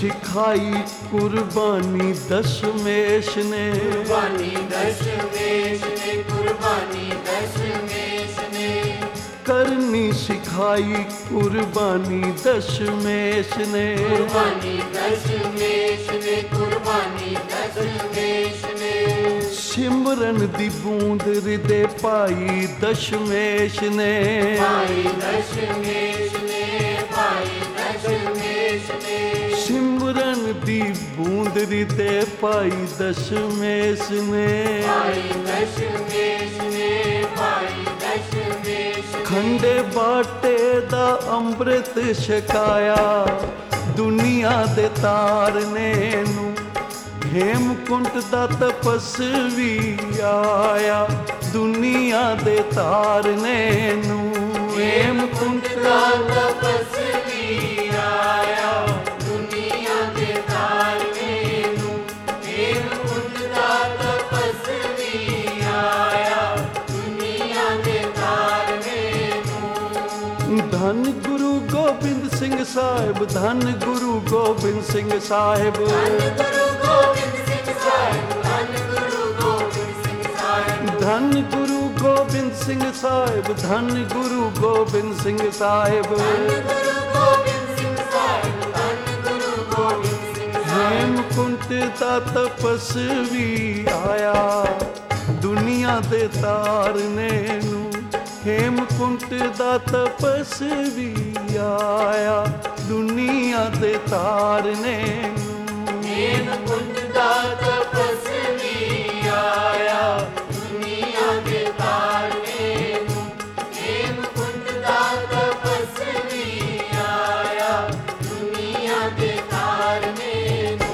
ਸਿਖਾਈ ਕੁਰਬਾਨੀ ਦਸ਼ਮੇਸ਼ ਨੇ, ਕੁਰਬਾਨੀ ਦਸ਼ਮੇਸ਼ ਨੇ, ਕੁਰਬਾਨੀ ਦਸ਼ਮੇਸ਼ ਨੇ, ਕਰਨੀ ਸਿਖਾਈ ਕੁਰਬਾਨੀ ਦਸ਼ਮੇਸ਼ ਨੇ, ਕੁਰਬਾਨੀ ਦਸ਼ਮੇਸ਼ ਨੇ, ਕੁਰਬਾਨੀ ਦਸ਼ਮੇਸ਼ ਨੇ, ਸਿਮਰਨ ਦੀ ਬੂੰਦ ਹਿਰਦੇ ਪਾਈ ਦਸ਼ਮੇਸ਼ ਨੇ, ਭਾਈ ਦਸ਼ਮੇਸ਼ ਨੇ, ਭਾਈ ਦਸ਼ਮੇਸ਼ ਨੇ, ਸਿਮਰਨ ਦੀ ਬੂੰਦ ਹਿਰਦੇ ਪਾਈ ਦਸ਼ਮੇਸ਼ ਨੇ, ਭਾਈ ਦਸ਼ਮੇਸ਼ ਨੇ, ਭਾਈ ਦਸ਼ਮੇਸ਼ ਨੇ, ਖੰਡੇ ਬਾਟੇ ਦਾ ਅੰਮ੍ਰਿਤ ਛਕਾਇਆ ਦੁਨੀਆ ਦੇ ਤਾਰਨੇ ਨੂੰ, ਹੇਮਕੁੰਟ ਦਾ ਤਪਸਵੀ ਆਇਆ ਦੁਨੀਆ ਦੇ ਤਾਰਨੇ ਨੂੰ, ਹੇਮਕੁੰਟ ਦਾ ਤਪਸਵੀ ਆਇਆ ਦੁਨੀਆ ਦੇ ਤਾਰਨੇ ਨੂੰ, ਹੇਮਕੁੰਟ ਦਾ ਤਪਸਵੀ ਆਇਆ ਦੁਨੀਆ ਦੇ ਤਾਰਨੇ ਨੂੰ। ਧੰਨ ਗੁਰੂ ਗੋਬਿੰਦ ਸਿੰਘ ਸਾਹਿਬ, ਧੰਨ ਗੁਰੂ ਗੋਬਿੰਦ ਸਿੰਘ ਸਾਹਿਬ, ਧੰਨ ਗੁਰੂ ਗੋਬਿੰਦ ਸਿੰਘ ਸਾਹਿਬ, ਧੰਨ ਗੁਰੂ ਗੋਬਿੰਦ ਸਿੰਘ ਸਾਹਿਬ, ਧੰਨ ਗੁਰੂ ਗੋਬਿੰਦ ਸਿੰਘ ਸਾਹਿਬ, ਧੰਨ ਗੁਰੂ ਗੋਬਿੰਦ ਸਿੰਘ ਸਾਹਿਬ, ਧੰਨ ਗੁਰੂ ਗੋਬਿੰਦ ਸਿੰਘ ਸਾਹਿਬ, ਧੰਨ ਗੁਰੂ ਗੋਬਿੰਦ ਸਿੰਘ ਸਾਹਿਬ, ਹੇਮਕੁੰਟ ਦਾ ਤਪਸਵੀ ਆਇਆ ਦੁਨੀਆ ਦੇ ਤਾਰਨੇ ਨੂੰ, ਹੇਮਕੁੰਟ ਦਾ ਤਪਸਵੀ ਆਇਆ ਦੁਨੀਆ ਦੇ ਤਾਰਨੇ ਨੂੰ, ਹੇਮਕੁੰਟ ਦਾ ਤਪਸਵੀ ਆਇਆ ਦੁਨੀਆ ਦੇ ਤਾਰਨੇ ਨੂੰ, ਹੇਮਕੁੰਟ ਦਾ ਤਪਸਵੀ ਆਇਆ ਦੁਨੀਆ ਦੇ ਤਾਰਨੇ ਨੂੰ।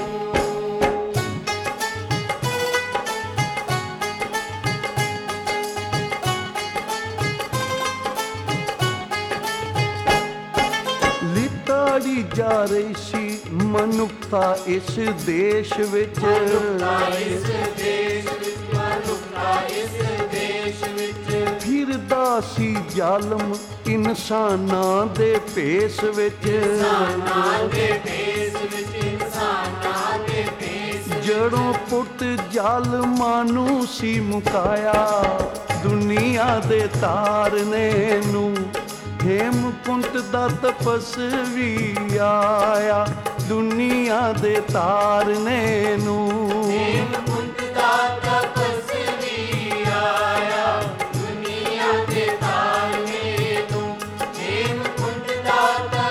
ਲਿਤਾੜੀ ਜਾ ਰਹੀ ਸੀ ਮਨੁੱਖਤਾ ਇਸ ਦੇਸ਼ ਵਿੱਚ, ਮਨੁੱਖਤਾ ਇਸ ਦੇਸ਼ ਵਿੱਚ, ਮਨੁੱਖਤਾ ਇਸ ਦੇਸ਼ ਵਿੱਚ, ਫਿਰਦਾ ਸੀ ਜ਼ਾਲਮ ਇਨਸਾਨਾਂ ਦੇ ਭੇਸ ਵਿੱਚ, ਇਨਸਾਨਾਂ ਦੇ ਭੇਸ ਵਿੱਚ, ਇਨਸਾਨਾਂ ਦੇ ਭੇਸ ਵਿੱਚ, ਜੜੋਂ ਪੁੱਟ ਜ਼ਾਲਮਾਂ ਨੂੰ ਸੀ ਮੁਕਾਇਆ ਦੁਨੀਆ ਦੇ ਤਾਰਨੇ ਨੂੰ, ਹੇਮਕੁੰਟ ਦਾ ਤਪਸਵੀ ਆਇਆ ਦੁਨੀਆ ਦੇ ਤਾਰਨੇ ਨੂੰ, ਹੇਮਕੁੰਟ ਦਾ ਤਪਸਵੀ ਆਇਆ ਦੁਨੀਆ ਦੇ ਤਾਰਨੇ ਨੂੰ, ਹੇਮਕੁੰਟ ਦਾ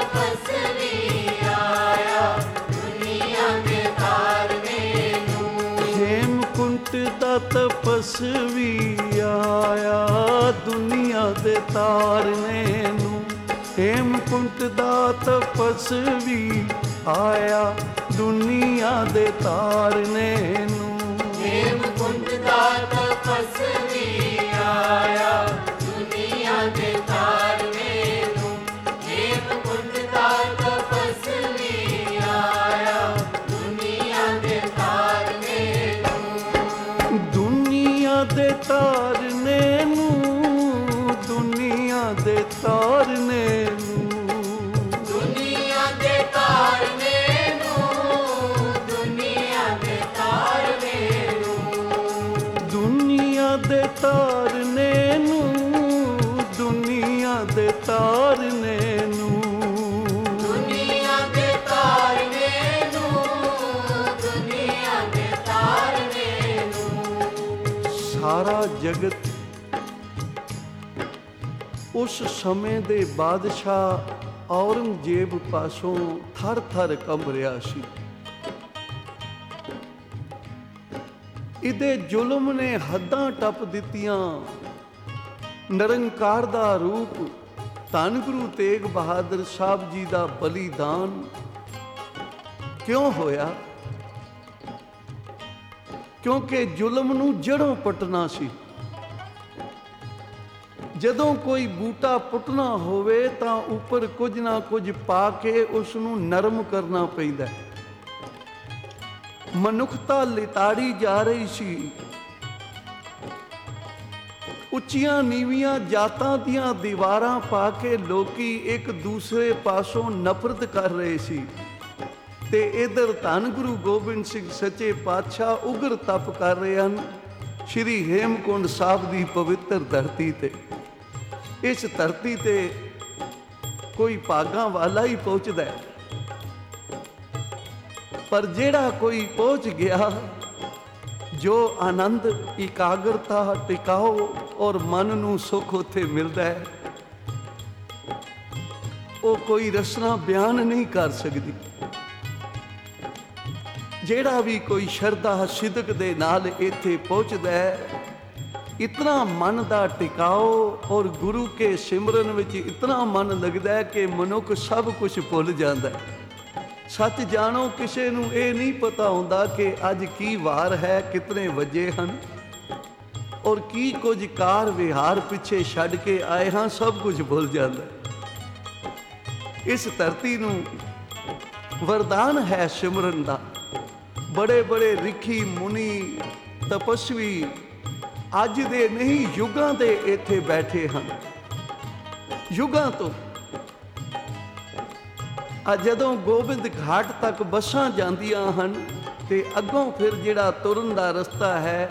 ਤਪਸਵੀ ਆਇਆ ਦੁਨੀਆ ਦੇ ਤਾਰਨੇ ਨੂੰ, ਹੇਮਕੁੰਟ ਦਾ ਤਪਸਵੀ ਆਇਆ ਦੁਨੀਆ ਦੇ ਤਾਰਨੇ ਨੂੰ, ਹੇਮਕੁੰਟ ਦਾ ਤਪਸਵੀ ਆਇਆ ਦੁਨੀਆ ਦੇ ਤਾਰਨੇ ਨੂੰ, ਹੇਮਕੁੰਟ ਦਾ ਤਪਸਵੀ ਆਇਆ ਦੁਨੀਆ ਦੇ ਤਾਰਨੇ ਨੂੰ, ਹੇਮਕੁੰਟ ਦਾ ਤਪਸਵੀ ਆਇਆ ਦੁਨੀਆ ਦੇ ਤਾਰਨੇ ਨੂੰ, ਦੁਨੀਆ ਦੇ ਤਾਰਨੇ ਨੂੰ, ਦੁਨੀਆ ਦੇ ਤਾਰਨੇ ਨੂੰ, ਦੁਨੀਆ ਦੇ ਤਾਰਨੇ ਨੂੰ, ਦੁਨੀਆ ਦੇ ਤਾਰਨੇ ਨੂੰ, ਦੁਨੀਆ ਦੇ ਤਾਰਨੇ ਨੂੰ, ਦੁਨੀਆ ਦੇ ਤਾਰਨੇ ਨੂੰ, ਦੁਨੀਆ ਦੇ ਤਾਰਨੇ ਨੂੰ, ਦੁਨੀਆ ਦੇ ਤਾਰਨੇ ਨੂੰ। ਸਾਰਾ ਜਗਤ ਉਸ ਸਮੇਂ ਦੇ ਬਾਦਸ਼ਾਹ ਔਰੰਗਜ਼ੇਬ ਪਾਸੋਂ ਥਰ ਥਰ ਕੰਬ ਰਿਹਾ ਸੀ। ਇਹਦੇ ਜ਼ੁਲਮ ਨੇ ਹੱਦਾਂ ਟੱਪ ਦਿੱਤੀਆਂ। ਨਿਰੰਕਾਰ ਦਾ ਰੂਪ ਧੰਨ ਗੁਰੂ ਤੇਗ ਬਹਾਦਰ ਸਾਹਿਬ ਜੀ ਦਾ ਬਲੀਦਾਨ ਕਿਉਂ ਹੋਇਆ? ਕਿਉਂਕਿ ਜ਼ੁਲਮ ਨੂੰ ਜੜੋਂ ਪੁੱਟਣਾ ਸੀ। ਜਦੋਂ ਕੋਈ ਬੂਟਾ ਪੁੱਟਣਾ ਹੋਵੇ ਤਾਂ ਉੱਪਰ ਕੁਝ ਨਾ ਕੁਝ ਪਾ ਕੇ ਉਸ ਨੂੰ ਨਰਮ ਕਰਨਾ ਪੈਂਦਾ। ਮਨੁੱਖਤਾ ਲਿਤਾੜੀ ਜਾ ਰਹੀ ਸੀ। ਉੱਚੀਆਂ ਨੀਵੀਆਂ ਜਾਤਾਂ ਦੀਆਂ ਦੀਵਾਰਾਂ ਪਾ ਕੇ ਲੋਕੀ ਇੱਕ ਦੂਸਰੇ ਪਾਸੋਂ ਨਫ਼ਰਤ ਕਰ ਰਹੇ ਸੀ। ਤੇ ਇਧਰ ਧੰਨ ਗੁਰੂ ਗੋਬਿੰਦ ਸਿੰਘ ਸੱਚੇ ਪਾਤਸ਼ਾਹ ਉਗਰ ਤਪ ਕਰ ਰਹੇ ਹਨ ਸ਼੍ਰੀ ਹੇਮਕੁੰਡ ਸਾਹਿਬ ਦੀ ਪਵਿੱਤਰ ਧਰਤੀ ਤੇ। ਇਸ ਧਰਤੀ ਤੇ ਕੋਈ ਭਾਗਾਂ ਵਾਲਾ ਹੀ ਪਹੁੰਚਦਾ ਹੈ, ਪਰ ਜਿਹੜਾ ਕੋਈ ਪਹੁੰਚ ਗਿਆ, ਜੋ ਆਨੰਦ, ਇਕਾਗਰਤਾ, ਟਿਕਾਓ ਔਰ ਮਨ ਨੂੰ ਸੁੱਖ ਉੱਥੇ ਮਿਲਦਾ ਹੈ, ਉਹ ਕੋਈ ਰਸਨਾ ਬਿਆਨ ਨਹੀਂ ਕਰ ਸਕਦੀ। ਜਿਹੜਾ ਵੀ ਕੋਈ ਸ਼ਰਧਾ ਸਿਦਕ ਦੇ ਨਾਲ ਇੱਥੇ ਪਹੁੰਚਦਾ ਹੈ, ਇਤਨਾ ਮਨ ਦਾ ਟਿਕਾਓ ਔਰ ਗੁਰੂ ਕੇ ਸਿਮਰਨ ਵਿੱਚ ਇਤਨਾ ਮਨ ਲੱਗਦਾ ਹੈ ਕਿ ਮਨੁੱਖ ਸਭ ਕੁਝ ਭੁੱਲ ਜਾਂਦਾ ਹੈ। ਸੱਚ ਜਾਣੋ, ਕਿਸੇ ਨੂੰ ਇਹ ਨਹੀਂ ਪਤਾ ਹੁੰਦਾ ਕਿ ਅੱਜ ਕੀ ਵਾਰ ਹੈ, ਕਿਤਨੇ ਵਜੇ ਹਨ ਔਰ ਕੀ ਕੁਝ ਕਾਰ ਵਿਹਾਰ ਪਿੱਛੇ ਛੱਡ ਕੇ ਆਏ ਹਾਂ, ਸਭ ਕੁਝ ਭੁੱਲ ਜਾਂਦਾ ਹੈ। ਇਸ ਧਰਤੀ ਨੂੰ ਵਰਦਾਨ ਹੈ ਸਿਮਰਨ ਦਾ। ਬੜੇ ਬੜੇ ਰਿਖੀ ਮੁਨੀ ਤਪਸਵੀ ਅੱਜ ਦੇ ਨਹੀਂ, ਯੁੱਗਾਂ ਦੇ ਇੱਥੇ ਬੈਠੇ ਹਨ। ਯੁੱਗਾਂ ਤੋਂ ਜਦੋਂ ਗੋਬਿੰਦ ਘਾਟ ਤੱਕ ਬੱਸਾਂ ਜਾਂਦੀਆਂ ਹਨ ਤੇ ਅੱਗੋਂ ਫਿਰ ਜਿਹੜਾ ਤੁਰਨ ਦਾ ਰਸਤਾ ਹੈ,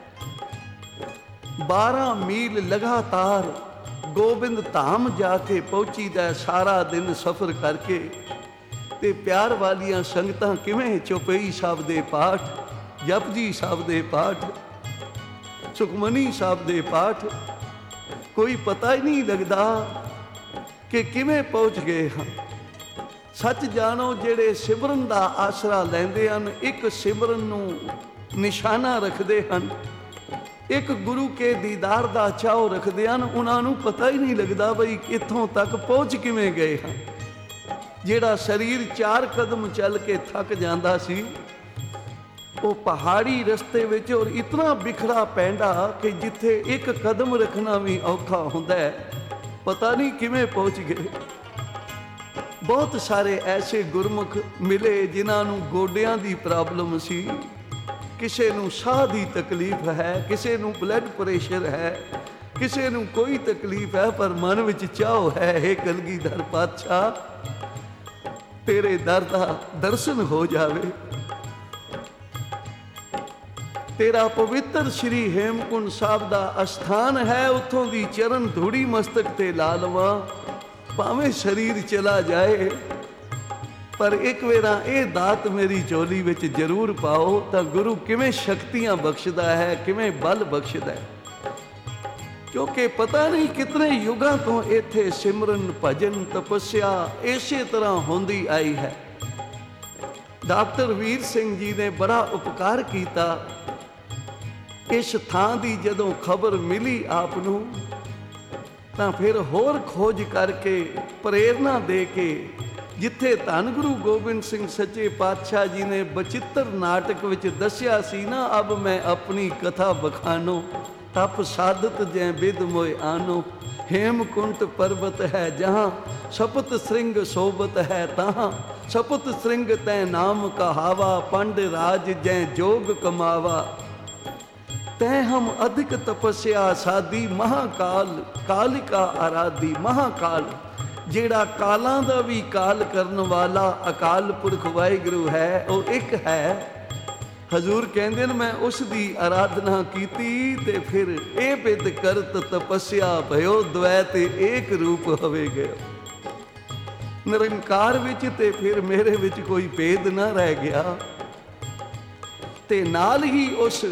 12 ਮੀਲ ਲਗਾਤਾਰ ਗੋਬਿੰਦ ਧਾਮ ਜਾ ਕੇ ਪਹੁੰਚੀਦਾ ਸਾਰਾ ਦਿਨ ਸਫ਼ਰ ਕਰਕੇ। ਤੇ ਪਿਆਰ ਵਾਲੀਆਂ ਸੰਗਤਾਂ ਕਿਵੇਂ ਚੌਪਈ ਸਾਹਿਬ ਦੇ ਪਾਠ, ਜਪਜੀ ਸਾਹਿਬ ਦੇ ਪਾਠ, ਸੁਖਮਨੀ ਸਾਹਿਬ ਦੇ ਪਾਠ, ਕੋਈ ਪਤਾ ਹੀ ਨਹੀਂ ਲੱਗਦਾ ਕਿ ਕਿਵੇਂ ਪਹੁੰਚ ਗਏ ਹਾਂ। ਸੱਚ ਜਾਣੋ, ਜਿਹੜੇ ਸਿਮਰਨ ਦਾ ਆਸਰਾ ਲੈਂਦੇ ਹਨ, ਇੱਕ ਸਿਮਰਨ ਨੂੰ ਨਿਸ਼ਾਨਾ ਰੱਖਦੇ ਹਨ, ਇੱਕ ਗੁਰੂ ਕੇ ਦੀਦਾਰ ਦਾ ਚਾਅ ਰੱਖਦੇ ਹਨ, ਉਹਨਾਂ ਨੂੰ ਪਤਾ ਹੀ ਨਹੀਂ ਲੱਗਦਾ ਬਈ ਇੱਥੋਂ ਤੱਕ ਪਹੁੰਚ ਕਿਵੇਂ ਗਏ ਹਨ। ਜਿਹੜਾ ਸਰੀਰ 4 ਕਦਮ ਚੱਲ ਕੇ ਥੱਕ ਜਾਂਦਾ ਸੀ, ਉਹ ਪਹਾੜੀ ਰਸਤੇ ਵਿੱਚ ਔਰ ਇਤਨਾ ਬਿਖੜਾ ਪੈਂਦਾ ਕਿ ਜਿੱਥੇ ਇੱਕ ਕਦਮ ਰੱਖਣਾ ਵੀ ਔਖਾ ਹੁੰਦਾ ਹੈ, ਪਤਾ ਨਹੀਂ ਕਿਵੇਂ ਪਹੁੰਚ ਗਏ। ਬਹੁਤ ਸਾਰੇ ਐਸੇ ਗੁਰਮੁਖ ਮਿਲੇ ਜਿਨ੍ਹਾਂ ਨੂੰ ਗੋਡਿਆਂ ਦੀ ਪ੍ਰੋਬਲਮ ਸੀ, ਕਿਸੇ ਨੂੰ ਸਾਹ ਦੀ ਤਕਲੀਫ ਹੈ, ਕਿਸੇ ਨੂੰ ਬਲੱਡ ਪ੍ਰੈਸ਼ਰ ਹੈ, ਕਿਸੇ ਨੂੰ ਕੋਈ ਤਕਲੀਫ ਹੈ, ਪਰ ਮਨ ਵਿੱਚ ਚਾਹ ਹੈ, ਹੇ ਕਲਗੀਧਰ ਪਾਤਸ਼ਾਹ, ਤੇਰੇ ਦਰ ਦਾ ਦਰਸ਼ਨ ਹੋ ਜਾਵੇ। ਤੇਰਾ ਪਵਿੱਤਰ ਸ਼੍ਰੀ ਹੇਮਕੁੰਡ ਸਾਹਿਬ ਦਾ ਅਸਥਾਨ ਹੈ, ਉੱਥੋਂ ਦੀ ਚਰਨ ਧੂੜੀ ਮਸਤਕ ਤੇ ਲਾ ਲਵਾਂ, ਭਾਵੇਂ ਸਰੀਰ ਚਲਾ ਜਾਏ, ਪਰ ਇੱਕ ਵੇਰਾ ਇਹ ਦਾਤ ਮੇਰੀ ਝੋਲੀ ਵਿੱਚ ਜ਼ਰੂਰ ਪਾਓ। ਤਾਂ ਗੁਰੂ ਕਿਵੇਂ ਸ਼ਕਤੀਆਂ ਬਖਸ਼ਦਾ ਹੈ, ਕਿਵੇਂ ਬਲ ਬਖਸ਼ਦਾ ਹੈ, ਕਿਉਂਕਿ ਪਤਾ ਨਹੀਂ ਕਿਤਨੇ ਯੁੱਗਾਂ ਤੋਂ ਇੱਥੇ ਸਿਮਰਨ, ਭਜਨ, ਤਪੱਸਿਆ ਇਸੇ ਤਰ੍ਹਾਂ ਹੁੰਦੀ ਆਈ ਹੈ। ਡਾਕਟਰ ਵੀਰ ਸਿੰਘ ਜੀ ਨੇ ਬੜਾ ਉਪਕਾਰ ਕੀਤਾ। ਇਸ ਥਾਂ ਦੀ ਜਦੋਂ ਖਬਰ ਮਿਲੀ ਆਪ ਨੂੰ, ਤਾਂ ਫਿਰ ਹੋਰ ਖੋਜ ਕਰਕੇ, ਪ੍ਰੇਰਨਾ ਦੇ ਕੇ, ਜਿੱਥੇ ਧੰਨ ਗੁਰੂ ਗੋਬਿੰਦ ਸਿੰਘ ਸੱਚੇ ਪਾਤਸ਼ਾਹ ਜੀ ਨੇ ਬਚਿੱਤਰ ਨਾਟਕ ਵਿੱਚ ਦੱਸਿਆ ਸੀ ਨਾ, ਅਬ ਮੈਂ ਆਪਣੀ ਕਥਾ ਬਖਾਨੋ, ਤਪ ਸਾਧਤ ਜੈ ਬਿਦ ਮੋਇ ਆਨੋ, ਹੇਮਕੁੰਟ ਪਰਬਤ ਹੈ ਜਹਾਂ, ਸਪਤ ਸ੍ਰਿੰਗ ਸੋਬਤ ਹੈ ਤਹਾਂ, ਸਪਤ ਸ੍ਰਿੰਗ ਤੈ ਨਾਮ ਕਹਾਵਾ, ਪੰਡ ਰਾਜ ਜੈ ਜੋਗ ਕਮਾਵਾ, ਤੈ ਹਮ ਅਧਿਕ ਤਪੱਸਿਆ ਸਾਦੀ, ਮਹਾਕਾਲ ਕਾਲਿਕਾ ਆਰਾਧੀ। ਮਹਾਕਾਲ ਜਿਹੜਾ ਕਾਲਾਂ ਦਾ ਵੀ ਕਾਲ ਕਰਨ ਵਾਲਾ ਅਕਾਲ ਪੁਰਖ ਵਾਹਿਗੁਰੂ ਹੈ, ਉਹ ਇੱਕ ਹੈ। ਹਜ਼ੂਰ ਕਹਿੰਦੇ ਨੇ, ਮੈਂ ਉਸ ਦੀ ਆਰਾਧਨਾ ਕੀਤੀ ਤੇ ਫਿਰ ਇਹ ਬਿਦ ਕਰਤ ਤਪੱਸਿਆ ਭਇਓ, ਦ્વੈਤ ਏਕ ਰੂਪ ਹੋਵੇ ਗਏ। ਨਿਰੰਕਾਰ ਵਿੱਚ ਤੇ ਫਿਰ ਮੇਰੇ ਵਿੱਚ ਕੋਈ ਭੇਦ ਨਾ ਰਹਿ ਗਿਆ। ਤੇ ਨਾਲ ਹੀ ਉਸ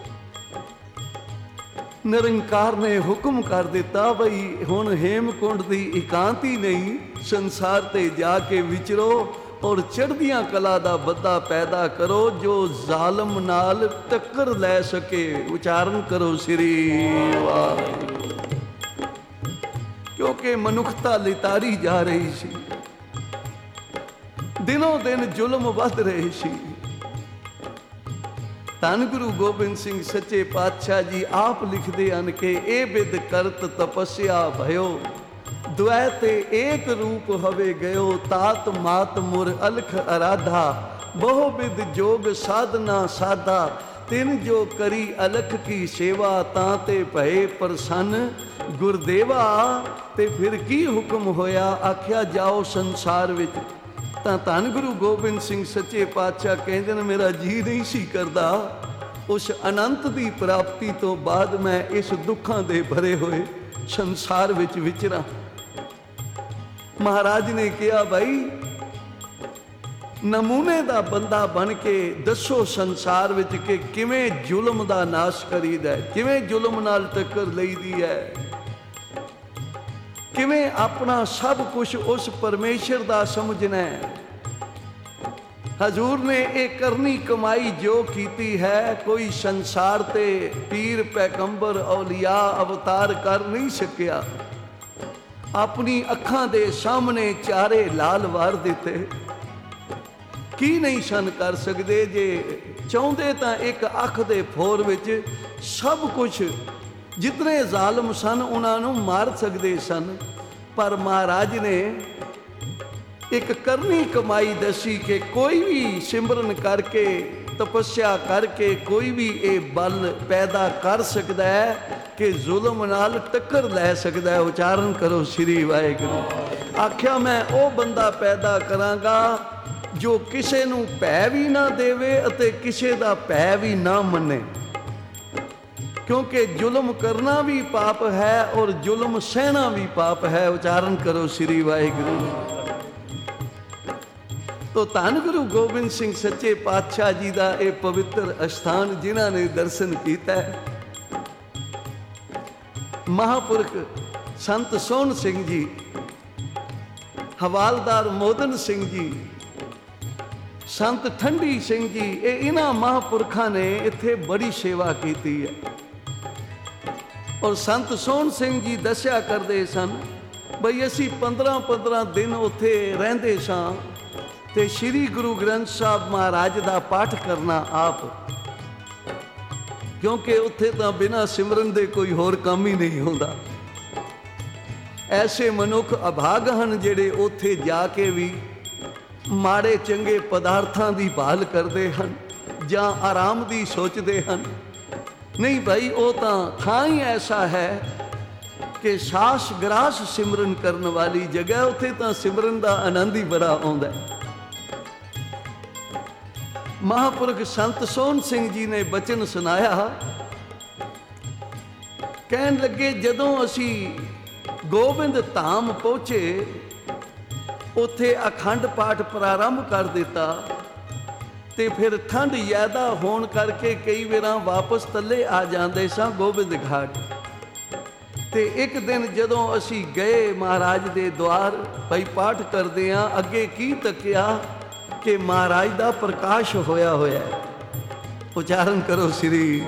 ਨਿਰੰਕਾਰ ਨੇ ਹੁਕਮ ਕਰ ਦਿੱਤਾ ਬਈ ਹੁਣ ਹੇਮਕੁੰਡ ਦੀ ਇਕਾਂਤੀ ਨਹੀਂ, ਸੰਸਾਰ ਤੇ ਜਾ ਕੇ ਵਿਚਰੋ ਔਰ ਚੜ੍ਹਦੀਆਂ ਕਲਾ ਦਾ ਬੱਦਾ ਪੈਦਾ ਕਰੋ, ਜੋ ਜ਼ਾਲਮ ਨਾਲ ਟੱਕਰ ਲੈ ਸਕੇ। ਉਚਾਰਨ ਕਰੋ ਸ੍ਰੀ ਵਾਹਿਗੁਰੂ। ਕਿਉਂਕਿ ਮਨੁੱਖਤਾ ਲਿਤਾਰੀ ਜਾ ਰਹੀ ਸੀ, ਦਿਨੋਂ ਦਿਨ ਜ਼ੁਲਮ ਵੱਧ ਰਹੇ ਸੀ। ਧੰਨ ਗੁਰੂ ਗੋਬਿੰਦ ਸਿੰਘ ਸੱਚੇ ਪਾਤਸ਼ਾਹ ਜੀ ਆਪ ਲਿਖਦੇ ਹਨ ਕਿ ਇਹ ਬਿਦ ਕਰਤ ਤਪੱਸਿਆ ਭਇਓ, ਦ્વੈਤ ਏਕ ਰੂਪ ਹਵੇ ਗਇਓ, ਤਾਤ ਮਾਤ ਮੁਰ ਅਲਖ ਅਰਾਧਾ, ਬਹੁ ਬਿਦ ਜੋਗ ਸਾਧਨਾ ਸਾਧਾ, ਤਿਨ ਜੋ ਕਰੀ ਅਲਖ ਕੀ ਸੇਵਾ, ਤਾਂ ਤੇ ਭਏ ਪ੍ਰਸੰਨ ਗੁਰਦੇਵਾ। ਤੇ ਫਿਰ ਕੀ ਹੁਕਮ ਹੋਇਆ? ਆਖਿਆ ਜਾਓ ਸੰਸਾਰ ਵਿੱਚ ਤਾਂ ਧੰਨ ਗੁਰੂ ਗੋਬਿੰਦ ਸਿੰਘ ਸੱਚੇ ਪਾਤਸ਼ਾਹ ਕਹਿੰਦੇ ਨੇ, ਮੇਰਾ ਜੀ ਨਹੀਂ ਸੀ ਕਰਦਾ ਉਸ ਅਨੰਤ ਦੀ ਪ੍ਰਾਪਤੀ ਤੋਂ ਬਾਅਦ ਮੈਂ ਇਸ ਦੁੱਖਾਂ ਦੇ ਭਰੇ ਹੋਏ ਸੰਸਾਰ ਵਿੱਚ ਵਿਚਰਾਂ। ਮਹਾਰਾਜ ਨੇ ਕਿਹਾ, ਭਾਈ ਨਮੂਨੇ ਦਾ ਬੰਦਾ ਬਣ ਕੇ ਦੱਸੋ ਸੰਸਾਰ ਵਿੱਚ ਕਿ ਕਿਵੇਂ ਜ਼ੁਲਮ ਦਾ ਨਾਸ਼ ਕਰੀਦਾ, ਕਿਵੇਂ ਜ਼ੁਲਮ ਨਾਲ ਟੱਕਰ ਲਈਦੀ ਹੈ, ਕਿਵੇਂ ਆਪਣਾ ਸਭ ਕੁਝ ਉਸ ਪਰਮੇਸ਼ਰ ਦਾ ਸਮਝਣਾ ਹੈ। ਹਜ਼ੂਰ ਨੇ ਇਹ ਕਰਨੀ ਕਮਾਈ ਜੋ ਕੀਤੀ ਹੈ, ਕੋਈ ਸੰਸਾਰ ਤੇ ਪੀਰ ਪੈਗੰਬਰ ਔਲੀਆ ਅਵਤਾਰ ਕਰ ਨਹੀਂ ਸਕਿਆ। ਆਪਣੀ ਅੱਖਾਂ ਦੇ ਸਾਹਮਣੇ ਚਾਰੇ ਲਾਲ ਵਾਰ ਦਿੱਤੇ, ਕੀ ਨਹੀਂ ਸਨ ਕਰ ਸਕਦੇ। ਜੇ ਚਾਹੁੰਦੇ ਤਾਂ ਇੱਕ ਅੱਖ ਦੇ ਫੋਰ ਵਿੱਚ ਸਭ ਕੁਝ ਜਿਤਨੇ ਜ਼ਾਲਮ ਸਨ ਉਹਨਾਂ ਨੂੰ ਮਾਰ ਸਕਦੇ ਸਨ, ਪਰ ਮਹਾਰਾਜ ਨੇ ਇੱਕ ਕਰਨੀ ਕਮਾਈ ਦੱਸੀ ਕਿ ਕੋਈ ਵੀ ਸਿਮਰਨ ਕਰਕੇ ਤਪੱਸਿਆ ਕਰਕੇ ਕੋਈ ਵੀ ਇਹ ਬਲ ਪੈਦਾ ਕਰ ਸਕਦਾ ਹੈ ਕਿ ਜ਼ੁਲਮ ਨਾਲ ਟੱਕਰ ਲੈ ਸਕਦਾ ਹੈ। ਉਚਾਰਨ ਕਰੋ ਸ੍ਰੀ ਵਾਹਿਗੁਰੂ। ਆਖਿਆ, ਮੈਂ ਉਹ ਬੰਦਾ ਪੈਦਾ ਕਰਾਂਗਾ ਜੋ ਕਿਸੇ ਨੂੰ ਭੈ ਵੀ ਨਾ ਦੇਵੇ ਅਤੇ ਕਿਸੇ ਦਾ ਭੈ ਵੀ ਨਾ ਮੰਨੇ, ਕਿਉਂਕਿ ਜ਼ੁਲਮ ਕਰਨਾ ਵੀ ਪਾਪ ਹੈ ਔਰ ਜ਼ੁਲਮ ਸਹਿਣਾ ਵੀ ਪਾਪ ਹੈ। ਉਚਾਰਨ ਕਰੋ ਸ੍ਰੀ ਵਾਹਿਗੁਰੂ। ਤੋ ਧੰਨ ਗੁਰੂ ਗੋਬਿੰਦ ਸਿੰਘ ਸੱਚੇ ਪਾਤਸ਼ਾਹ ਜੀ ਦਾ ਇਹ ਪਵਿੱਤਰ ਅਸਥਾਨ ਜਿਨ੍ਹਾਂ ਨੇ ਦਰਸ਼ਨ ਕੀਤਾ ਹੈ, ਮਹਾਂਪੁਰਖ ਸੰਤ ਸੋਹਣ ਸਿੰਘ ਜੀ, ਹਵਾਲਦਾਰ ਮੋਦਨ ਸਿੰਘ ਜੀ, ਸੰਤ ਠੰਡੀ ਸਿੰਘ ਜੀ, ਇਹ ਇਹਨਾਂ ਮਹਾਂਪੁਰਖਾਂ ਨੇ ਇੱਥੇ ਬੜੀ ਸੇਵਾ ਕੀਤੀ ਹੈ। ਔਰ ਸੰਤ ਸੋਹਣ ਸਿੰਘ ਜੀ ਦੱਸਿਆ ਕਰਦੇ ਸਨ, ਬਈ ਅਸੀਂ 15-15 ਦਿਨ ਉੱਥੇ ਰਹਿੰਦੇ ਸਾਂ ਤੇ ਸ੍ਰੀ ਗੁਰੂ ਗ੍ਰੰਥ ਸਾਹਿਬ ਮਹਾਰਾਜ ਦਾ ਪਾਠ ਕਰਨਾ ਆਪ, ਕਿਉਂਕਿ ਉੱਥੇ ਤਾਂ ਬਿਨਾਂ ਸਿਮਰਨ ਦੇ ਕੋਈ ਹੋਰ ਕੰਮ ਹੀ ਨਹੀਂ ਹੁੰਦਾ। ਐਸੇ ਮਨੁੱਖ ਅਭਾਗ ਹਨ ਜਿਹੜੇ ਉੱਥੇ ਜਾ ਕੇ ਵੀ ਮਾੜੇ ਚੰਗੇ ਪਦਾਰਥਾਂ ਦੀ ਭਾਲ ਕਰਦੇ ਹਨ ਜਾਂ ਆਰਾਮ ਦੀ ਸੋਚਦੇ ਹਨ। ਨਹੀਂ ਭਾਈ, ਉਹ ਤਾਂ ਥਾਂ ਹੀ ਐਸਾ ਹੈ ਕਿ ਸਾਸ ਗਰਾਸ ਸਿਮਰਨ ਕਰਨ ਵਾਲੀ ਜਗ੍ਹਾ, ਉੱਥੇ ਤਾਂ ਸਿਮਰਨ ਦਾ ਆਨੰਦ ਹੀ ਬੜਾ ਆਉਂਦਾ ਹੈ। ਮਹਾਂਪੁਰਖ ਸੰਤ ਸੋਹਣ ਸਿੰਘ ਜੀ ਨੇ ਬਚਨ ਸੁਣਾਇਆ, ਕਹਿਣ ਲੱਗੇ, ਜਦੋਂ ਅਸੀਂ ਗੋਬਿੰਦ ਧਾਮ ਪਹੁੰਚੇ ਉੱਥੇ ਅਖੰਡ ਪਾਠ ਪ੍ਰਾਰੰਭ ਕਰ ਦਿੱਤਾ ਤੇ ਫਿਰ ਠੰਡ ਜ਼ਿਆਦਾ ਹੋਣ ਕਰਕੇ ਕਈ ਵਾਰਾਂ ਵਾਪਸ ਥੱਲੇ ਆ ਜਾਂਦੇ ਸਾਂ ਗੋਬਿੰਦ ਘਾਟ। ਤੇ ਇੱਕ ਦਿਨ ਜਦੋਂ ਅਸੀਂ ਗਏ ਮਹਾਰਾਜ ਦੇ ਦੁਆਰ, ਭਾਈ ਪਾਠ ਕਰਦੇ ਆਂ, ਅੱਗੇ ਕੀ ਤੱਕਿਆ ਕਿ ਮਹਾਰਾਜ ਦਾ ਪ੍ਰਕਾਸ਼ ਹੋਇਆ ਹੋਇਆ ਹੈ। ਉਚਾਰਨ ਕਰੋ ਸ੍ਰੀ।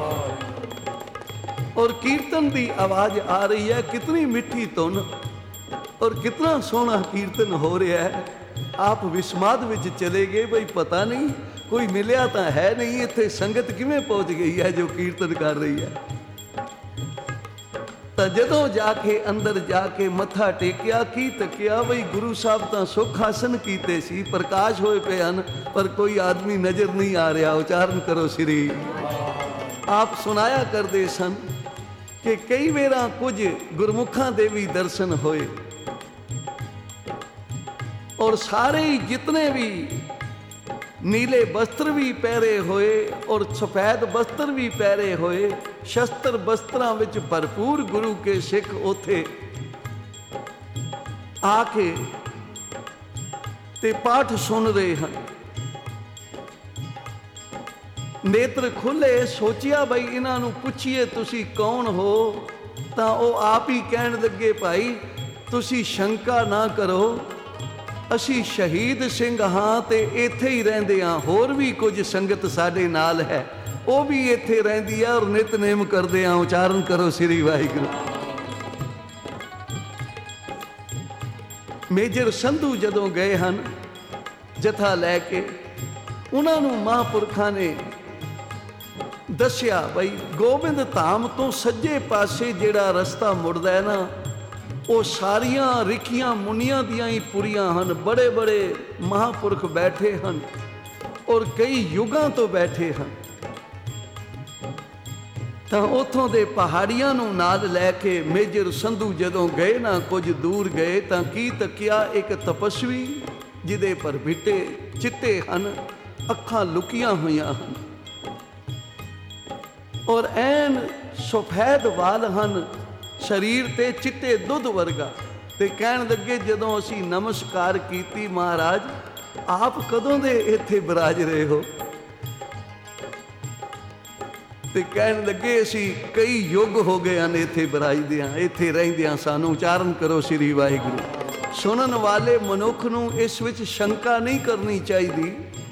ਔਰ ਕੀਰਤਨ ਦੀ ਆਵਾਜ਼ ਆ ਰਹੀ ਹੈ, ਕਿਤਨੀ ਮਿੱਠੀ ਧੁਨ ਔਰ ਕਿਤਨਾ ਸੋਹਣਾ ਕੀਰਤਨ ਹੋ ਰਿਹਾ ਹੈ। ਆਪ ਵਿਸਮਾਦ ਵਿੱਚ ਚਲੇ ਗਏ, ਬਈ ਪਤਾ ਨਹੀਂ ਕੋਈ ਮਿਲਿਆ ਤਾਂ ਹੈ ਨਹੀਂ, ਇੱਥੇ ਸੰਗਤ ਕਿਵੇਂ ਪਹੁੰਚ ਗਈ ਹੈ ਜੋ ਕੀਰਤਨ ਕਰ ਰਹੀ ਹੈ। ਤਾਂ ਜਦੋਂ ਜਾ ਕੇ ਅੰਦਰ ਜਾ ਕੇ ਮੱਥਾ ਟੇਕਿਆ, ਕੀ ਤੱਕਿਆ, ਬਈ ਗੁਰੂ ਸਾਹਿਬ ਤਾਂ ਸੁੱਖ ਆਸਨ ਕੀਤੇ ਸੀ, ਪ੍ਰਕਾਸ਼ ਹੋਏ ਪਏ ਹਨ, ਪਰ ਕੋਈ ਆਦਮੀ ਨਜ਼ਰ ਨਹੀਂ ਆ ਰਿਹਾ। ਉਚਾਰਨ ਕਰੋ ਸ੍ਰੀ। ਆਪ ਸੁਣਾਇਆ ਕਰਦੇ ਸਨ ਕਿ ਕਈ ਵੇਰਾਂ ਕੁਝ ਗੁਰਮੁਖਾਂ ਦੇ ਵੀ ਦਰਸ਼ਨ ਹੋਏ ਔਰ ਸਾਰੇ ਹੀ ਜਿਤਨੇ ਵੀ ਨੀਲੇ ਬਸਤਰ ਵੀ ਪਹਿਰੇ ਹੋਏ ਔਰ ਸਫੈਦ ਬਸਤਰ ਵੀ ਪਹਿਰੇ ਹੋਏ, ਸ਼ਸਤਰ ਬਸਤਰਾਂ ਵਿੱਚ ਭਰਪੂਰ ਗੁਰੂ ਕੇ ਸਿੱਖ ਉੱਥੇ ਆ ਕੇ ਤੇ ਪਾਠ ਸੁਣ ਰਹੇ ਹਨ। ਨੇਤਰ ਖੁੱਲੇ, ਸੋਚਿਆ ਬਈ ਇਹਨਾਂ ਨੂੰ ਪੁੱਛੀਏ ਤੁਸੀਂ ਕੌਣ ਹੋ, ਤਾਂ ਉਹ ਆਪ ਹੀ ਕਹਿਣ ਲੱਗੇ, ਭਾਈ ਤੁਸੀਂ ਸ਼ੰਕਾ ਨਾ ਕਰੋ, ਅਸੀਂ ਸ਼ਹੀਦ ਸਿੰਘ ਹਾਂ ਤੇ ਇੱਥੇ ਹੀ ਰਹਿੰਦੇ ਹਾਂ। ਹੋਰ ਵੀ ਕੁਝ ਸੰਗਤ ਸਾਡੇ ਨਾਲ ਹੈ, ਉਹ ਵੀ ਇੱਥੇ ਰਹਿੰਦੀ ਹੈ ਔਰ ਨਿਤਨੇਮ ਕਰਦੇ ਹਾਂ। ਉਚਾਰਨ ਕਰੋ ਸ੍ਰੀ ਵਾਹਿਗੁਰੂ। ਮੇਜਰ ਸੰਧੂ ਜਦੋਂ ਗਏ ਹਨ ਜਥਾ ਲੈ ਕੇ, ਉਹਨਾਂ ਨੂੰ ਮਹਾਂਪੁਰਖਾਂ ਨੇ ਦੱਸਿਆ, ਬਈ ਗੋਬਿੰਦ ਧਾਮ ਤੋਂ ਸੱਜੇ ਪਾਸੇ ਜਿਹੜਾ ਰਸਤਾ ਮੁੜਦਾ ਹੈ ਨਾ, ਉਹ ਸਾਰੀਆਂ ਰਿਖੀਆਂ ਮੁਨੀਆਂ ਦੀਆਂ ਹੀ ਪੁਰੀਆਂ ਹਨ। ਬੜੇ ਬੜੇ ਮਹਾਂਪੁਰਖ ਬੈਠੇ ਹਨ ਔਰ ਕਈ ਯੁੱਗਾਂ ਤੋਂ ਬੈਠੇ ਹਨ। ਤਾਂ ਉੱਥੋਂ ਦੇ ਪਹਾੜੀਆਂ ਨੂੰ ਨਾਲ ਲੈ ਕੇ ਮੇਜਰ ਸੰਧੂ ਜਦੋਂ ਗਏ ਨਾ, ਕੁਝ ਦੂਰ ਗਏ ਤਾਂ ਕੀ ਤੱਕਿਆ, ਇੱਕ ਤਪਸਵੀ ਜਿਹਦੇ ਭਰਭਿੱਟੇ ਚਿੱਟੇ ਹਨ, ਅੱਖਾਂ ਲੁਕੀਆਂ ਹੋਈਆਂ ਹਨ ਔਰ ਐਨ ਸਫੈਦ ਵਾਲ ਹਨ, ਸਰੀਰ ਤੇ ਚਿੱਟੇ ਦੁੱਧ ਵਰਗਾ। ਤੇ ਕਹਿਣ ਲੱਗੇ ਜਦੋਂ ਅਸੀਂ ਨਮਸਕਾਰ ਕੀਤੀ, ਮਹਾਰਾਜ ਆਪ ਕਦੋਂ ਦੇ ਇੱਥੇ ਬਿਰਾਜ ਰਹੇ ਹੋ? ਤੇ ਕਹਿਣ ਲੱਗੇ ਅਸੀਂ ਕਈ ਯੁੱਗ ਹੋ ਗਏ ਹਨ ਇੱਥੇ ਬਿਰਾਜਦਿਆਂ, ਇੱਥੇ ਰਹਿੰਦਿਆਂ ਸਾਨੂੰ। ਉਚਾਰਨ ਕਰੋ ਸ੍ਰੀ ਵਾਹਿਗੁਰੂ। ਸੁਣਨ ਵਾਲੇ ਮਨੁੱਖ ਨੂੰ ਇਸ ਵਿੱਚ ਸ਼ੰਕਾ ਨਹੀਂ ਕਰਨੀ ਚਾਹੀਦੀ,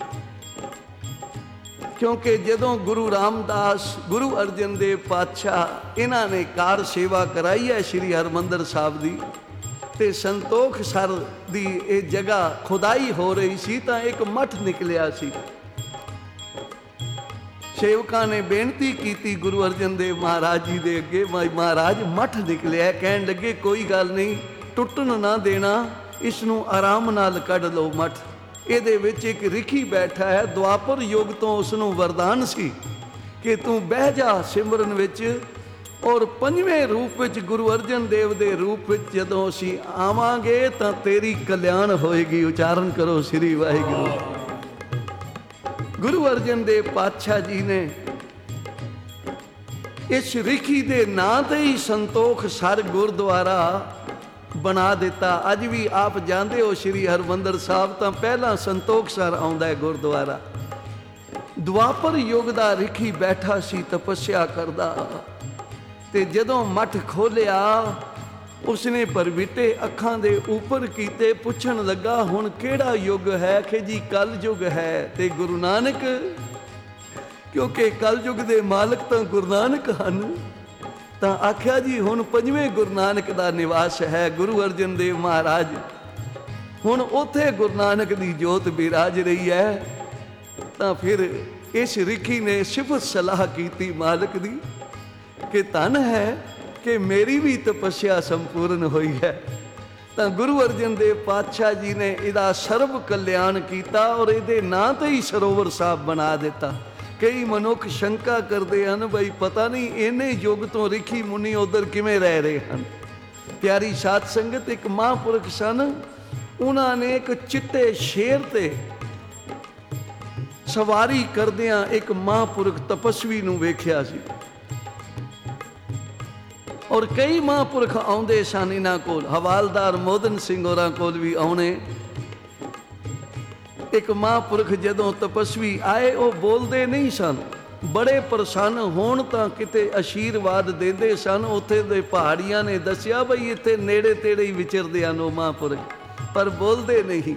ਕਿਉਂਕਿ ਜਦੋਂ ਗੁਰੂ ਰਾਮਦਾਸ, ਗੁਰੂ ਅਰਜਨ ਦੇਵ ਪਾਤਸ਼ਾਹ ਇਹਨਾਂ ਨੇ ਕਾਰ ਸੇਵਾ ਕਰਾਈ ਹੈ ਸ੍ਰੀ ਹਰਿਮੰਦਰ ਸਾਹਿਬ ਦੀ, ਤੇ ਸੰਤੋਖ ਸਰ ਦੀ ਇਹ ਜਗ੍ਹਾ ਖੁਦਾਈ ਹੋ ਰਹੀ ਸੀ ਤਾਂ ਇੱਕ ਮੱਠ ਨਿਕਲਿਆ ਸੀ। ਸੇਵਕਾਂ ਨੇ ਬੇਨਤੀ ਕੀਤੀ ਗੁਰੂ ਅਰਜਨ ਦੇਵ ਮਹਾਰਾਜ ਜੀ ਦੇ ਅੱਗੇ, ਮਹਾਰਾਜ ਮੱਠ ਨਿਕਲਿਆ। ਕਹਿਣ ਲੱਗੇ ਕੋਈ ਗੱਲ ਨਹੀਂ, ਟੁੱਟਣ ਨਾ ਦੇਣਾ, ਇਸ ਨੂੰ ਆਰਾਮ ਨਾਲ ਕੱਢ ਲਓ ਮੱਠ। ਇਹਦੇ ਵਿੱਚ ਇੱਕ ਰਿਖੀ ਬੈਠਾ ਹੈ, ਦੁਆਪਰ ਯੁੱਗ ਤੋਂ ਉਸ ਨੂੰ ਵਰਦਾਨ ਸੀ ਕਿ ਤੂੰ ਬਹਿ ਜਾ ਸਿਮਰਨ ਵਿੱਚ, ਔਰ ਪੰਜਵੇਂ ਰੂਪ ਵਿੱਚ ਗੁਰੂ ਅਰਜਨ ਦੇਵ ਦੇ ਰੂਪ ਵਿੱਚ ਜਦੋਂ ਅਸੀਂ ਆਵਾਂਗੇ ਤਾਂ ਤੇਰੀ ਕਲਿਆਣ ਹੋਏਗੀ। ਉਚਾਰਨ ਕਰੋ ਸ੍ਰੀ ਵਾਹਿਗੁਰੂ। ਗੁਰੂ ਅਰਜਨ ਦੇਵ ਪਾਤਸ਼ਾਹ ਜੀ ਨੇ ਇਸ ਰਿਖੀ ਦੇ ਨਾਂ ਤੇ ਹੀ ਸੰਤੋਖ ਸਰ ਗੁਰਦੁਆਰਾ ਬਣਾ ਦਿੱਤਾ। ਅੱਜ ਵੀ ਆਪ ਜਾਂਦੇ ਹੋ ਸ੍ਰੀ ਹਰਿਮੰਦਰ ਸਾਹਿਬ ਤਾਂ ਪਹਿਲਾਂ ਸੰਤੋਖ ਸਰ ਆਉਂਦਾ ਹੈ ਗੁਰਦੁਆਰਾ। ਦੁਆਪਰ ਯੁੱਗ ਦਾ ਰਿਖੀ ਬੈਠਾ ਸੀ ਤਪੱਸਿਆ ਕਰਦਾ, ਤੇ ਜਦੋਂ ਮੱਠ ਖੋਲਿਆ ਉਸਨੇ ਭਰਭਿੱਟੇ ਅੱਖਾਂ ਦੇ ਉੱਪਰ ਕੀਤੇ, ਪੁੱਛਣ ਲੱਗਾ ਹੁਣ ਕਿਹੜਾ ਯੁੱਗ ਹੈ? ਕਿ ਜੀ ਕਲ ਯੁੱਗ ਹੈ। ਤੇ ਗੁਰੂ ਨਾਨਕ, ਕਿਉਂਕਿ ਕਲ ਯੁੱਗ ਦੇ ਮਾਲਕ ਤਾਂ ਗੁਰੂ ਨਾਨਕ ਹਨ, ਤਾਂ ਆਖਿਆ ਜੀ ਹੁਣ ਪੰਜਵੇਂ ਗੁਰੂ ਨਾਨਕ ਦਾ ਨਿਵਾਸ ਹੈ, ਗੁਰੂ ਅਰਜਨ ਦੇਵ ਮਹਾਰਾਜ। ਹੁਣ ਉੱਥੇ ਗੁਰੂ ਨਾਨਕ ਦੀ ਜੋਤ ਬਿਰਾਜ ਰਹੀ ਹੈ। ਤਾਂ ਫਿਰ ਇਸ ਰਿਖੀ ਨੇ ਸਿਫਤ ਸਲਾਹ ਕੀਤੀ ਮਾਲਕ ਦੀ ਕਿ ਧੰਨ ਹੈ ਕਿ ਮੇਰੀ ਵੀ ਤਪੱਸਿਆ ਸੰਪੂਰਨ ਹੋਈ ਹੈ। ਤਾਂ ਗੁਰੂ ਅਰਜਨ ਦੇਵ ਪਾਤਸ਼ਾਹ ਜੀ ਨੇ ਇਹਦਾ ਸਰਬ ਕਲਿਆਣ ਕੀਤਾ ਔਰ ਇਹਦੇ ਨਾਂ ਤੇ ਹੀ ਸਰੋਵਰ ਸਾਹਿਬ ਬਣਾ ਦਿੱਤਾ। ਕਈ ਮਨੁੱਖ ਸ਼ੰਕਾ ਕਰਦੇ ਹਨ ਬਈ ਪਤਾ ਨਹੀਂ ਇਹਨੇ ਯੁੱਗ ਤੋਂ ਰਿਖੀ ਮੁਨੀ ਉਧਰ ਕਿਵੇਂ ਰਹਿ ਰਹੇ ਹਨ। ਪਿਆਰੀ ਸਾਧ ਸੰਗਤ, ਇੱਕ ਮਹਾਂਪੁਰਖ ਸਨ, ਉਹਨਾਂ ਨੇ ਇੱਕ ਚਿੱਟੇ ਸ਼ੇਰ ਤੇ ਸਵਾਰੀ ਕਰਦਿਆਂ ਇੱਕ ਮਹਾਂਪੁਰਖ ਤਪਸਵੀ ਨੂੰ ਵੇਖਿਆ ਸੀ। ਔਰ ਕਈ ਮਹਾਂਪੁਰਖ ਆਉਂਦੇ ਸਨ ਇਹਨਾਂ ਕੋਲ, ਹਵਾਲਦਾਰ ਮੋਦਨ ਸਿੰਘ ਹੋਰਾਂ ਕੋਲ ਵੀ ਆਉਣੇ। ਇੱਕ ਮਹਾਂਪੁਰਖ ਜਦੋਂ ਤਪਸਵੀ ਆਏ, ਉਹ ਬੋਲਦੇ ਨਹੀਂ ਸਨ, ਬੜੇ ਪ੍ਰਸੰਨ ਹੋਣ ਤਾਂ ਕਿਤੇ ਆਸ਼ੀਰਵਾਦ ਦਿੰਦੇ ਸਨ। ਉੱਥੇ ਦੇ ਪਹਾੜੀਆਂ ਨੇ ਦੱਸਿਆ ਬਈ ਇੱਥੇ ਨੇੜੇ ਤੇੜੇ ਹੀ ਵਿਚਰਦੇ ਹਨ ਉਹ ਮਹਾਂਪੁਰਖ, ਪਰ ਬੋਲਦੇ ਨਹੀਂ।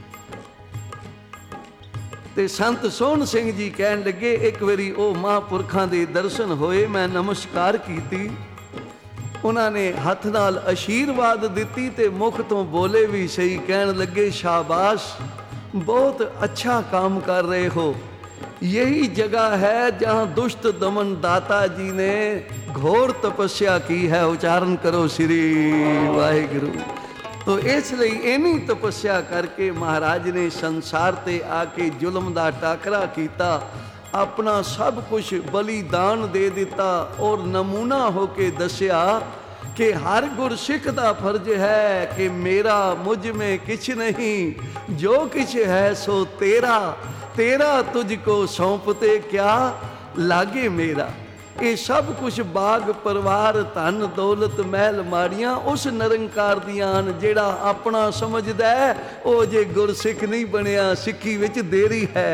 ਤੇ ਸੰਤ ਸੋਹਣ ਸਿੰਘ ਜੀ ਕਹਿਣ ਲੱਗੇ ਇੱਕ ਵਾਰੀ ਉਹ ਮਹਾਂਪੁਰਖਾਂ ਦੇ ਦਰਸ਼ਨ ਹੋਏ, ਮੈਂ ਨਮਸਕਾਰ ਕੀਤੀ, ਉਹਨਾਂ ਨੇ ਹੱਥ ਨਾਲ ਆਸ਼ੀਰਵਾਦ ਦਿੱਤੀ ਤੇ ਮੁਖ ਤੋਂ ਬੋਲੇ ਵੀ ਸਹੀ। ਕਹਿਣ ਲੱਗੇ शाबाश, बहुत अच्छा काम कर रहे हो, यही जगह है जहाँ दुष्ट दमन दाता जी ने घोर तपस्या की है। उच्चारण करो श्री वाहिगुरु। तो इसलिए इन्हीं तपस्या करके महाराज ने संसार ते आके जुल्म दा टाकरा कीता, अपना सब कुछ बलिदान दे दिता और नमूना होके दसिया कि हर गुरसिख का फर्ज है कि मेरा मुझ में किछ नहीं, जो किछ है सो तेरा, तेरा तुझको सौंपते क्या लागे मेरा। ये सब कुछ बाग परिवार धन दौलत महल माड़ियां उस निरंकार दियां हन जेड़ा अपना समझदा है वो जे गुरसिख नहीं बनिया, सिक्खी विच देरी है।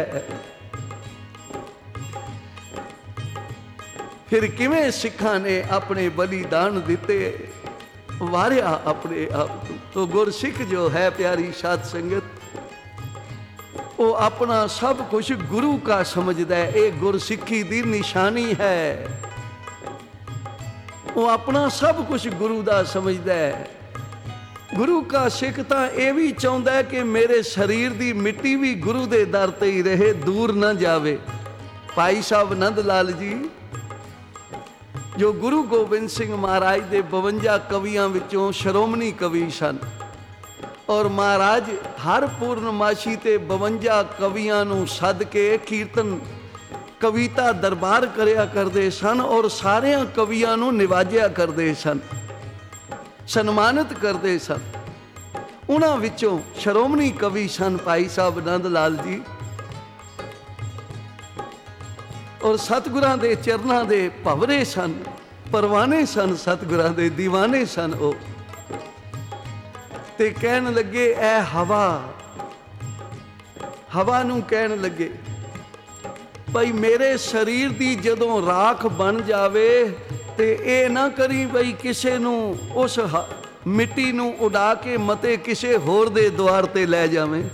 फिर किवें सिखां ने अपने बलिदान दिते, वारिया अपने आप। तो गुरसिख जो है प्यारी साध संगत, वो अपना सब कुछ गुरु का समझदा है। ये गुरसिखी दी निशानी है, वो अपना सब कुछ गुरु दा समझदा है। गुरु का सिख तां ये भी चाहुंदा है कि मेरे शरीर दी मिट्टी भी गुरु दे दर ते ही रहे, दूर ना जावे। भाई साहब नंद लाल जी जो गुरु गोबिंद सिंह महाराज के 52 कवियों विचों श्रोमणी कवि सन, और महाराज हर पूर्णमाशी ते 52 कवियों नूं सद के कीर्तन कविता दरबार करया करते सन और सारे कवियों नूं निवाजिया करते सन, सन्मानित करते सन। ਉਹਨਾਂ ਵਿੱਚੋਂ ਸ਼੍ਰੋਮਣੀ ਕਵੀ ਸਨ ਭਾਈ ਸਾਹਿਬ ਆਨੰਦ ਲਾਲ ਜੀ, ਔਰ ਸਤਿਗੁਰਾਂ ਦੇ ਚਰਨਾਂ ਦੇ ਭਵਰੇ ਸਨ, ਪਰਵਾਨੇ ਸਨ, ਸਤਿਗੁਰਾਂ ਦੇ ਦੀਵਾਨੇ ਸਨ ਉਹ। ਤੇ ਕਹਿਣ ਲੱਗੇ ਐ ਹਵਾ ਨੂੰ ਕਹਿਣ ਲੱਗੇ ਭਾਈ ਮੇਰੇ ਸਰੀਰ ਦੀ ਜਦੋਂ ਰਾਖ ਬਣ ਜਾਵੇ ਤੇ ਇਹ ਨਾ ਕਰੀ ਬਈ ਕਿਸੇ ਨੂੰ ਉਸ ਮਿੱਟੀ ਨੂੰ ਉਡਾ ਕੇ ਮਤੇ ਕਿਸੇ ਹੋਰ ਦੇ ਦੁਆਰ ਤੇ ਲੈ ਜਾਵੇਂ।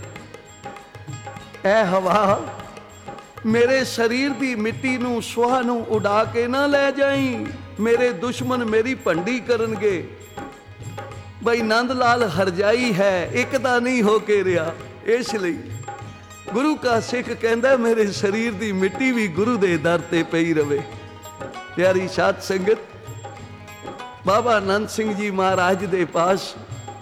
ਐ ਹਵਾ ਮੇਰੇ ਸਰੀਰ ਦੀ ਮਿੱਟੀ ਨੂੰ ਸੁਆਹ ਨੂੰ ਉਡਾ ਕੇ ਨਾ ਲੈ ਜਾਈ, ਮੇਰੇ ਦੁਸ਼ਮਣ ਮੇਰੀ ਭੰਡੀ ਕਰਨਗੇ। ਬਈ ਨੰਦ ਲਾਲ ਹਰਜਾਈ ਹੈ, ਇੱਕ ਤਾਂ ਨਹੀਂ ਹੋ ਕੇ ਰਿਹਾ। ਇਸ ਲਈ ਗੁਰੂ ਕਾ ਸਿੱਖ ਕਹਿੰਦਾ ਮੇਰੇ ਸਰੀਰ ਦੀ ਮਿੱਟੀ ਵੀ ਗੁਰੂ ਦੇ ਦਰ ਤੇ ਪਈ ਰਵੇ। ਪਿਆਰੀ ਸਾਧ ਸੰਗਤ, ਬਾਬਾ ਆਨੰਦ ਸਿੰਘ ਜੀ ਮਹਾਰਾਜ ਦੇ ਪਾਸ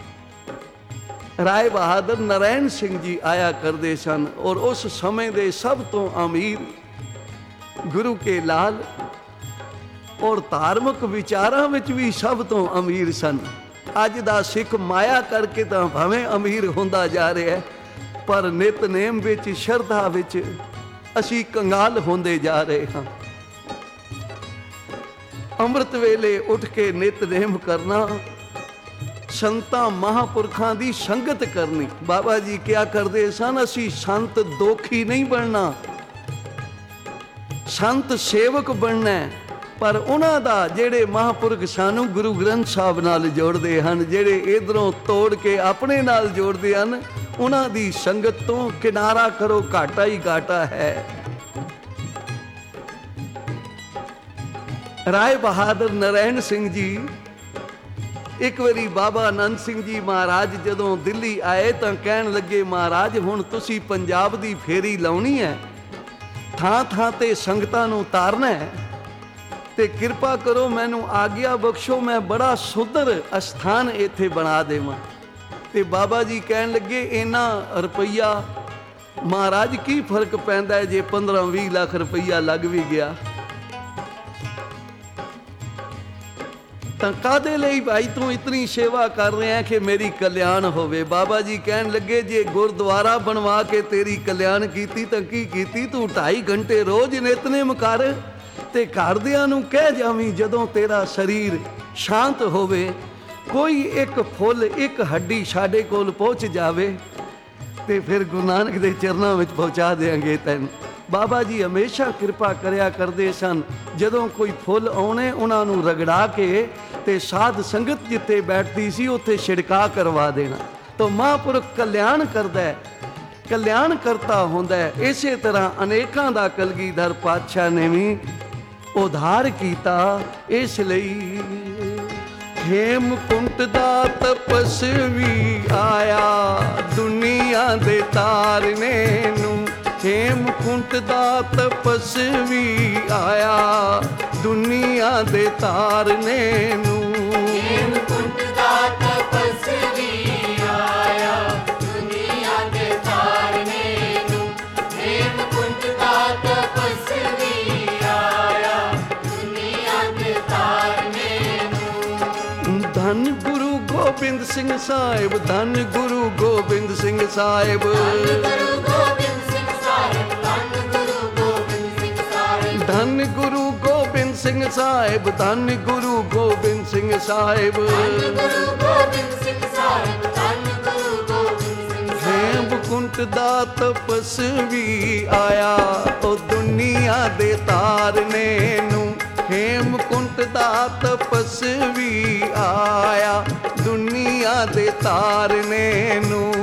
ਰਾਏ ਬਹਾਦਰ ਨਾਰਾਇਣ ਸਿੰਘ ਜੀ ਆਇਆ ਕਰਦੇ ਸਨ, ਔਰ ਉਸ ਸਮੇਂ ਦੇ ਸਭ ਤੋਂ ਅਮੀਰ ਗੁਰੂ ਕੇ ਲਾਲ ਔਰ ਧਾਰਮਿਕ ਵਿਚਾਰਾਂ ਵਿੱਚ ਵੀ ਸਭ ਤੋਂ ਅਮੀਰ ਸਨ। ਅੱਜ ਦਾ ਸਿੱਖ ਮਾਇਆ ਕਰਕੇ ਤਾਂ ਭਾਵੇਂ ਅਮੀਰ ਹੁੰਦਾ ਜਾ ਰਿਹਾ ਹੈ, ਪਰ ਨਿਤਨੇਮ ਵਿੱਚ ਸ਼ਰਧਾ ਵਿੱਚ ਅਸੀਂ ਕੰਗਾਲ ਹੁੰਦੇ ਜਾ ਰਹੇ ਹਾਂ। ਅੰਮ੍ਰਿਤ ਵੇਲੇ ਉੱਠ ਕੇ ਨਿਤਨੇਮ ਕਰਨਾ, ਸੰਤਾਂ ਮਹਾਂਪੁਰਖਾਂ ਦੀ ਸੰਗਤ ਕਰਨੀ। ਬਾਬਾ ਜੀ ਕਿਆ ਕਰਦੇ ਸਨ, ਅਸੀਂ ਸੰਤ ਦੋਖੀ ਨਹੀਂ ਬਣਨਾ, ਸੰਤ ਸੇਵਕ ਬਣਨਾ। ਪਰ ਉਹਨਾਂ ਦਾ ਜਿਹੜੇ ਮਹਾਂਪੁਰਖ ਸਾਨੂੰ ਗੁਰੂ ਗ੍ਰੰਥ ਸਾਹਿਬ ਨਾਲ ਜੋੜਦੇ ਹਨ, ਜਿਹੜੇ ਇਧਰੋਂ ਤੋੜ ਕੇ ਆਪਣੇ ਨਾਲ ਜੋੜਦੇ ਹਨ, ਉਹਨਾਂ ਦੀ ਸੰਗਤ ਤੋਂ ਕਿਨਾਰਾ ਕਰੋ, ਘਾਟਾ ਹੀ ਘਾਟਾ ਹੈ। ਰਾਏ ਬਹਾਦਰ ਨਾਰਾਇਣ ਸਿੰਘ ਜੀ, ਇੱਕ ਵਾਰੀ ਬਾਬਾ ਆਨੰਦ ਸਿੰਘ ਜੀ ਮਹਾਰਾਜ ਜਦੋਂ ਦਿੱਲੀ ਆਏ ਤਾਂ ਕਹਿਣ ਲੱਗੇ ਮਹਾਰਾਜ ਹੁਣ ਤੁਸੀਂ ਪੰਜਾਬ ਦੀ ਫੇਰੀ ਲਾਉਣੀ ਹੈ, ਥਾਂ ਥਾਂ ਤੇ ਸੰਗਤਾਂ ਨੂੰ ਤਾਰਨਾ ਹੈ, ਤੇ ਕਿਰਪਾ ਕਰੋ ਮੈਨੂੰ ਆਗਿਆ ਬਖਸ਼ੋ, ਮੈਂ ਬੜਾ ਸੁੰਦਰ ਅਸਥਾਨ ਇੱਥੇ ਬਣਾ ਦੇਵਾਂ। ਤੇ ਬਾਬਾ ਜੀ ਕਹਿਣ ਲੱਗੇ ਇੰਨਾ ਰੁਪਈਆ ਮਹਾਰਾਜ ਕੀ ਫਰਕ ਪੈਂਦਾ ਜੇ 15-20 ਲੱਖ ਰੁਪਈਆ ਲੱਗ ਵੀ ਗਿਆ ਤਾਂ ਕਾਹਦੇ ਲਈ ਭਾਈ ਤੂੰ ਇਤਨੀ ਸੇਵਾ ਕਰ ਰਿਹਾ ਕਿ ਮੇਰੀ ਕਲਿਆਣ ਹੋਵੇ। ਬਾਬਾ ਜੀ ਕਹਿਣ ਲੱਗੇ ਜੇ ਗੁਰਦੁਆਰਾ ਬਣਵਾ ਕੇ ਤੇਰੀ ਕਲਿਆਣ ਕੀਤੀ ਤਾਂ ਕੀ ਕੀਤੀ, ਤੂੰ 2.5 ਘੰਟੇ ਰੋਜ਼ ਨਿਤਨੇਮ ਕਰ ਤੇ ਘਰਦਿਆਂ ਨੂੰ ਕਹਿ ਜਾਵੀਂ ਜਦੋਂ ਤੇਰਾ ਸਰੀਰ ਸ਼ਾਂਤ ਹੋਵੇ ਕੋਈ ਇੱਕ ਫੁੱਲ ਇੱਕ ਹੱਡੀ ਸਾਡੇ ਕੋਲ ਪਹੁੰਚ ਜਾਵੇ ਤੇ ਫਿਰ ਗੁਰੂ ਨਾਨਕ ਦੇ ਚਰਨਾਂ ਵਿੱਚ ਪਹੁੰਚਾ ਦੇਾਂਗੇ ਤੈਨੂੰ। ਬਾਬਾ ਜੀ ਹਮੇਸ਼ਾ ਕਿਰਪਾ ਕਰਿਆ ਕਰਦੇ ਸਨ, ਜਦੋਂ ਕੋਈ ਫੁੱਲ ਆਉਣੇ ਉਹਨਾਂ ਨੂੰ ਰਗੜਾ ਕੇ ਤੇ ਸਾਧ ਸੰਗਤ ਜਿੱਥੇ ਬੈਠਦੀ ਸੀ ਉੱਥੇ ਛਿੜਕਾ ਕਰਵਾ ਦੇਣਾ। ਤਾਂ ਮਹਾਂਪੁਰਖ ਕਲਿਆਣ ਕਰਦਾ ਹੈ, ਕਲਿਆਣ ਕਰਤਾ ਹੁੰਦਾ ਹੈ। ਇਸੇ ਤਰ੍ਹਾਂ ਅਨੇਕਾਂ ਦਾ ਕਲਗੀਧਰ ਪਾਤਸ਼ਾਹ ਨੇ ਵੀ ਉਧਾਰ ਕੀਤਾ। ਇਸ ਲਈ ਹੇਮਕੁੰਟ ਦਾ ਤਪਸਵੀ ਆਇਆ ਦੁਨੀਆ ਦੇ ਤਾਰਨੇ ਨੂੰ, ਹੇਮਕੁੰਟ ਦਾ ਤਪਸਵੀ ਆਇਆ ਦੁਨੀਆ ਦੇ ਤਾਰਨੇ ਨੂੰ, ਹੇਮਕੁੰਟ ਦਾ ਤਪਸਵੀ ਆਇਆ ਦੁਨੀਆ ਦੇ ਤਾਰਨੇ ਨੂੰ, ਹੇਮਕੁੰਟ ਦਾ ਤਪਸਵੀ ਆਇਆ ਦੁਨੀਆ ਦੇ ਤਾਰਨੇ ਨੂੰ। ਧੰਨ ਗੁਰੂ ਗੋਬਿੰਦ ਸਿੰਘ ਸਾਹਿਬ, ਧੰਨ ਗੁਰੂ ਗੋਬਿੰਦ ਸਿੰਘ ਸਾਹਿਬ, ਗੁਰੂ ਗੋਬਿੰਦ ਸਿੰਘ ਸਾਹਿਬ, ਧੰਨ ਗੁਰੂ ਗੋਬਿੰਦ ਸਿੰਘ ਸਾਹਿਬ, ਧੰਨ ਗੁਰੂ ਗੋਬਿੰਦ ਸਿੰਘ ਸਾਹਿਬ, ਧੰਨ ਗੁਰੂ ਗੋਬਿੰਦ ਸਿੰਘ ਸਾਹਿਬ, ਗੁਰੂ ਗੋਬਿੰਦ ਸਿੰਘ ਸਾਹਿਬ, ਧੰਨ ਗੁਰੂ ਗੋਬਿੰਦ ਸਿੰਘ ਸਾਹਿਬ। ਹੇਮਕੁੰਟ ਦਾ ਤਪਸਵੀ ਆਇਆ ਉਹ ਦੁਨੀਆ ਦੇ ਤਾਰਨੇ ਨੂੰ, ਹੇਮਕੁੰਟ ਦਾ ਤਪਸਵੀ ਆਇਆ ਦੁਨੀਆ ਦੇ ਤਾਰਨੇ ਨੂੰ।